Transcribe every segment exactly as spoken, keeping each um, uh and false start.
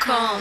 com.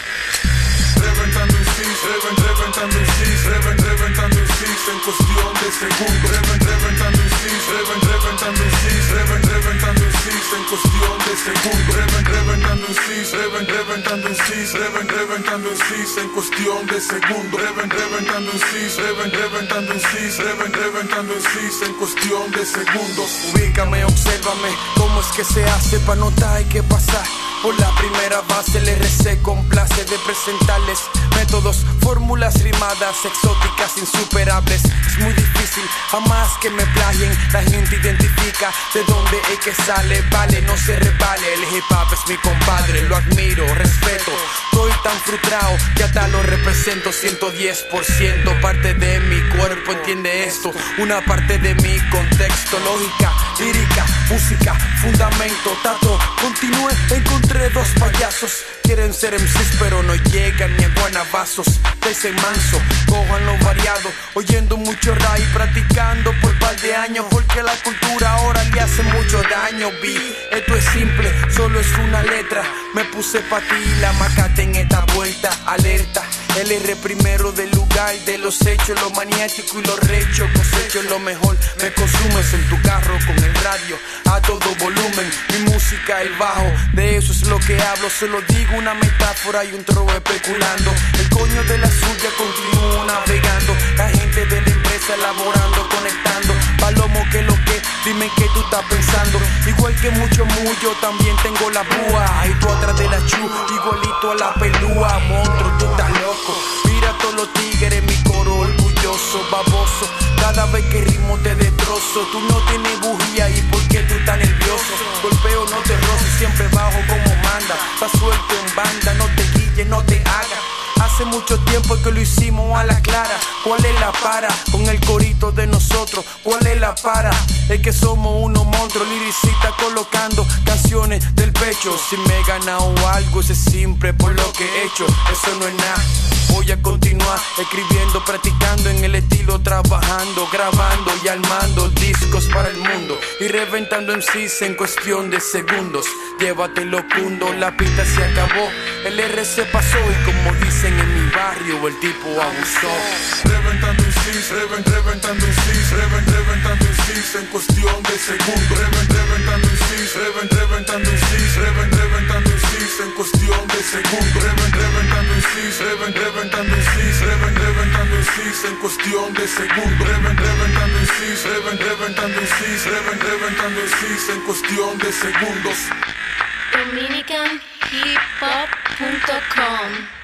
Reventando en cis, reven, reventando en cis, reven, reventando en cis en cuestión de segundos. Reven, reventando en cis, reven, reventando en cis, reven, reventando en cis en cuestión de segundos. Reven, reventando en cis, reven, reventando en cis, reven, reventando en cis en cuestión de segundos. Reven, reventando en cis, reven, reventando en cis, reven, reventando en cis en cuestión de segundos. Ubícame, obsérvame, cómo es que se hace pa' notar hay que pasar por la primera base. El R C complace de presentarles métodos, fórmulas rimadas, exóticas, insuperables. Es muy difícil, jamás que me plagien. La gente identifica de dónde es que sale. Vale, no se revale, el hip hop es mi compadre. Lo admiro, respeto, estoy tan frustrado que hasta lo represento ciento diez por ciento. Parte de mi cuerpo entiende esto, una parte de mi contexto. Lógica, lírica, música, fundamento, tato, continúe, encontré dos payasos. Quieren ser M Cs pero no llegan ni a guanabazos. Pese manso, cojan lo variado, oyendo mucho rap y practicando por par de años, porque la cultura ahora le hace mucho daño. Vi, esto es simple, solo es una letra. Me puse pa' ti, la macate en esta vuelta, alerta. El R primero del lugar, de los hechos, lo maniático y lo recho. Cosecho lo mejor, me consumes en tu carro con el radio a todo volumen. Mi música, el bajo, de eso es lo que hablo. Solo digo una metáfora y un tro especulando. El coño de la suya continúa navegando. La gente de la empresa elaborando, conectando. Palomo, que lo que, dime que tú estás pensando. Igual que mucho mucho, también tengo la búa. Y tú atrás de la chu, igualito a la pelúa. Monstruo, tú estás loco. Mira a todos los tigres, mi coro orgulloso, baboso. Cada vez que rimo te destrozo. Tú no tienes bujía y por qué tú estás nervioso. Golpeo, no te rozo, siempre bajo como manda. Pa' suelto en banda, no te guilles, no te hagas. Hace mucho tiempo que lo hicimos a la clara. ¿Cuál es la para? Con el corito de nosotros. ¿Cuál es la para? Es que somos unos monstruos, liricistas colocando canciones del pecho. Si me he ganado algo, ese es siempre por lo que he hecho. Eso no es nada. Voy a continuar escribiendo, practicando en el estilo, trabajando, grabando y armando discos para el mundo. Y reventando M Cs en cuestión de segundos. Llévatelo cundo, la pista se acabó. El R se pasó y como dicen en mi barrio, el tipo abusó. Reventando en cis, reven, reventando en cis, reven, reventando en cis en cuestión de segundos. Reven, reventando en cis, reven, reventando en cis, reven, reventando en cis en cuestión de segundos. Reven, reventando en cis, reven, reventando en cis, reven, reventando en cis en cuestión de segundos. Reven, reventando en cis, reven, reventando en cis, reven, reventando en cis en cuestión de segundos. Dominican Hip Hop punto com